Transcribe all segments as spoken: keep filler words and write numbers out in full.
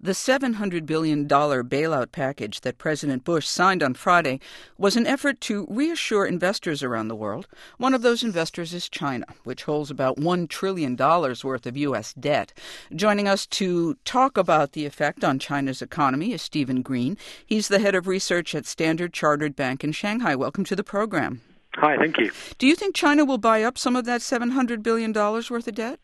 The seven hundred billion dollars bailout package that President Bush signed on Friday was an effort to reassure investors around the world. One of those investors is China, which holds about one trillion dollars worth of U S debt. Joining us to talk about the effect on China's economy is Stephen Green. He's the head of research at Standard Chartered Bank in Shanghai. Welcome to the program. Hi, thank you. Do you think China will buy up some of that seven hundred billion dollars worth of debt?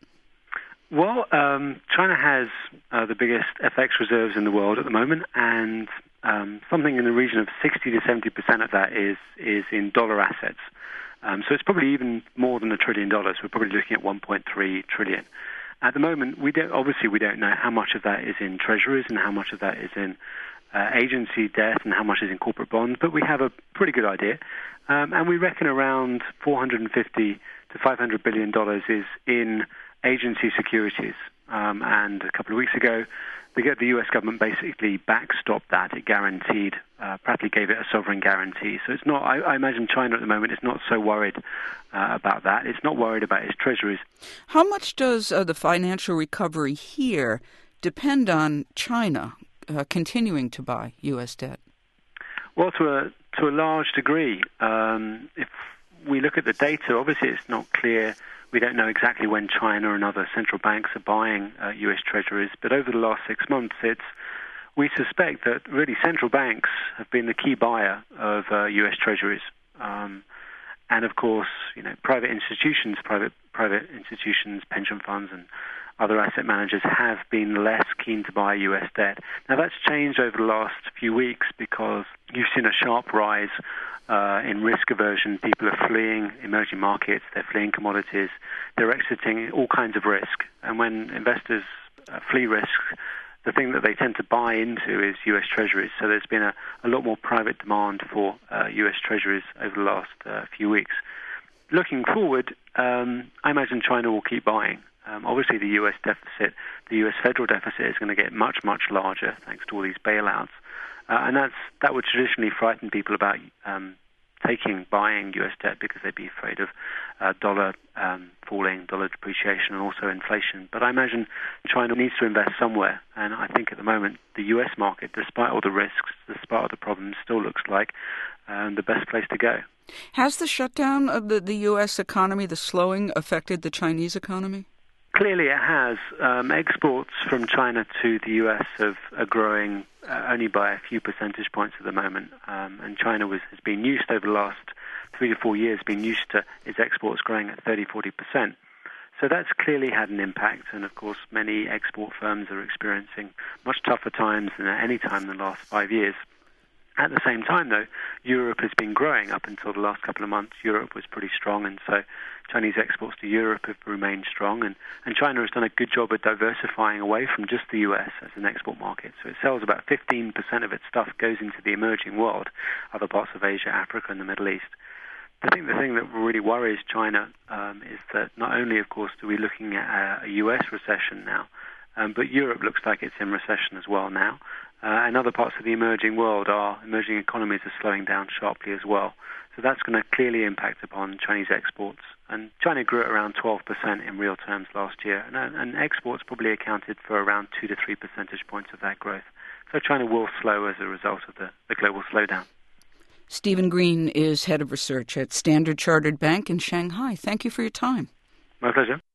Well, um, China has uh, the biggest F X reserves in the world at the moment, and um, something in the region of sixty to seventy percent of that is is in dollar assets. Um, so it's probably even more than a trillion dollars. We're probably looking at one point three trillion. At the moment, we don't, obviously we don't know how much of that is in treasuries and how much of that is in uh, agency debt and how much is in corporate bonds, but we have a pretty good idea. Um, and we reckon around four hundred fifty to five hundred billion dollars is in agency securities. Um, and a couple of weeks ago, the, the U S government basically backstopped that. It guaranteed, uh, practically gave it a sovereign guarantee. So it's not, I, I imagine China at the moment is not so worried uh, about that. It's not worried about its treasuries. How much does uh, the financial recovery here depend on China uh, continuing to buy U S debt? Well, to a, to a large degree. Um, if we look at the data, obviously it's not clear. We don't know exactly when China and other central banks are buying uh, U S treasuries, but over the last six months, it's we suspect that really central banks have been the key buyer of uh, U S treasuries, um, and of course, you know, private institutions, private private institutions, pension funds, and other asset managers have been less keen to buy U S debt. Now that's changed over the last few weeks because you've seen a sharp rise Uh, in risk aversion. People are fleeing emerging markets, they're fleeing commodities, they're exiting all kinds of risk. And when investors uh, flee risk, the thing that they tend to buy into is U S treasuries. So there's been a, a lot more private demand for uh, U S treasuries over the last uh, few weeks. Looking forward, um, I imagine China will keep buying. Um, obviously the U S deficit, the U S federal deficit is going to get much, much larger thanks to all these bailouts. Uh, and that's that would traditionally frighten people about um, taking, buying U S debt because they'd be afraid of uh, dollar um, falling, dollar depreciation, and also inflation. But I imagine China needs to invest somewhere. And I think at the moment the U S market, despite all the risks, despite all the problems, still looks like um, the best place to go. Has the shutdown of the, the U S economy, the slowing, affected the Chinese economy? Clearly it has. Um, exports from China to the U S have, are growing uh, only by a few percentage points at the moment. Um, and China was, has been used over the last three to four years, been used to its exports growing at thirty, forty percent. So that's clearly had an impact. And of course, many export firms are experiencing much tougher times than at any time in the last five years. At the same time, though, Europe has been growing up until the last couple of months. Europe was pretty strong, and so Chinese exports to Europe have remained strong. And, and China has done a good job of diversifying away from just the U S as an export market. So it sells about fifteen percent of its stuff goes into the emerging world, other parts of Asia, Africa, and the Middle East. I think the thing that really worries China um, is that not only, of course, are we looking at a, a U S recession now, um, but Europe looks like it's in recession as well now. Uh, and other parts of the emerging world, our emerging economies are slowing down sharply as well. So that's going to clearly impact upon Chinese exports. And China grew at around twelve percent in real terms last year, and, and exports probably accounted for around two to three percentage points of that growth. So China will slow as a result of the, the global slowdown. Stephen Green is head of research at Standard Chartered Bank in Shanghai. Thank you for your time. My pleasure.